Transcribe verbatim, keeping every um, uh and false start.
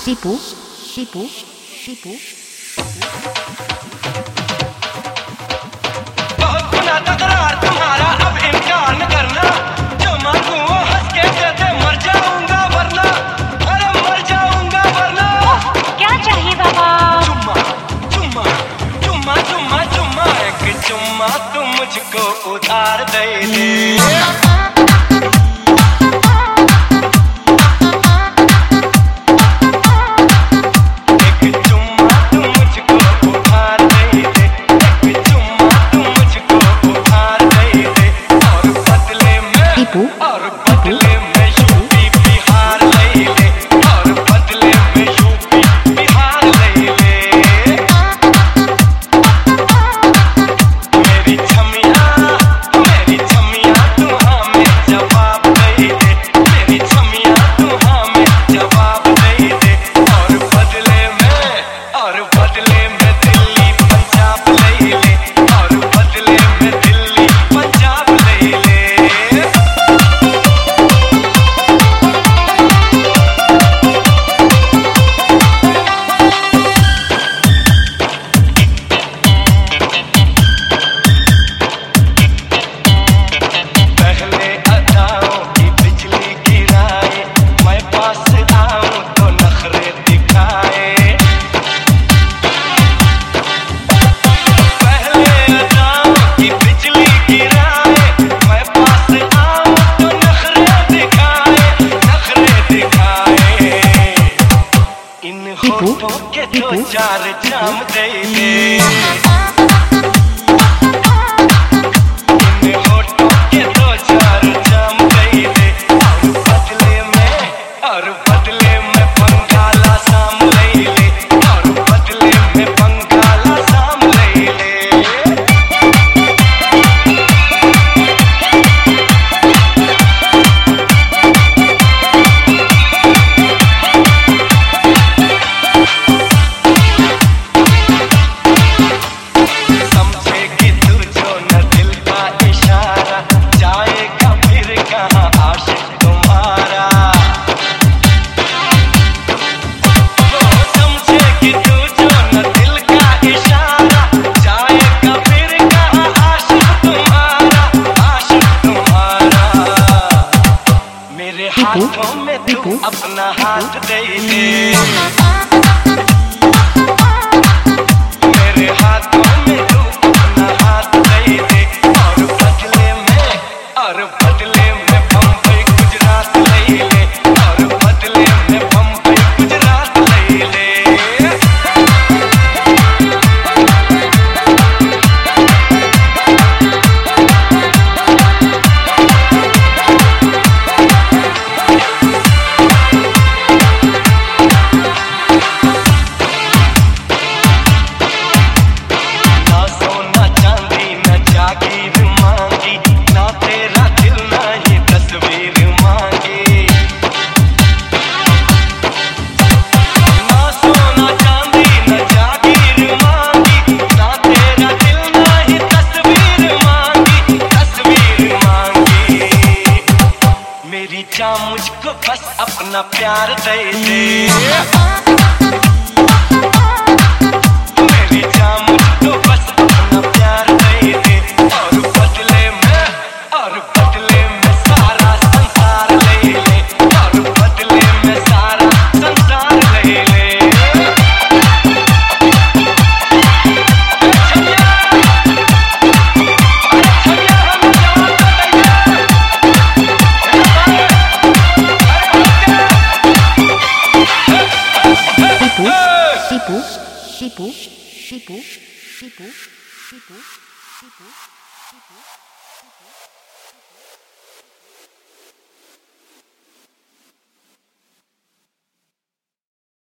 टीपू टीपू टीपू बहुत गुना तकरार तुम्हारा, अब इनकार न करना। जो मांगू वो हंस के दे दे, मर जाऊंगा वरना, अरे मर जाऊंगा वरना। क्या चाहिए बाबा? चुम्मा चुम्मा चुम्मा चुम्मा चुम्मा, एक चुम्मा तुम मुझको उधार दे दे। और बदले में यूपी बिहार ले ले, और बदले में यूपी बिहार ले ले। मेरी छमिया मेरी छमिया तू हमें जवाब दे दे, मेरी छमिया तू हमें जवाब दे दे। और बदले में और बदले में दिल्ली पंजाब ले ले, और बदले में दिल्ली पंजाब ले ले। होठों के दो चार जाम दे दे, इन होठों के दो चार जाम दे दे। और बदले में और बदले में बंगाला साम ले ले, और बदले में बंगाला साम ले ले। हाथों में तू अपना हाथ दे दे, मेरे हाथों में तू अपना हाथ दे दे। और बदले में और बदले में बम्बई गुजरात ले ले, और बदले में बम्बई गुजरात ले ले। मेरी जान मुझको बस अपना प्यार दे दे, मेरी जान मुझको बस अपना प्यार दे दे। और बदले में और बदले में सारा संसार ले ले, और बदले में सारा संसार ले ले। टीपू टीपू टीपू टीपू टीपू टीपू टीपू टीपू।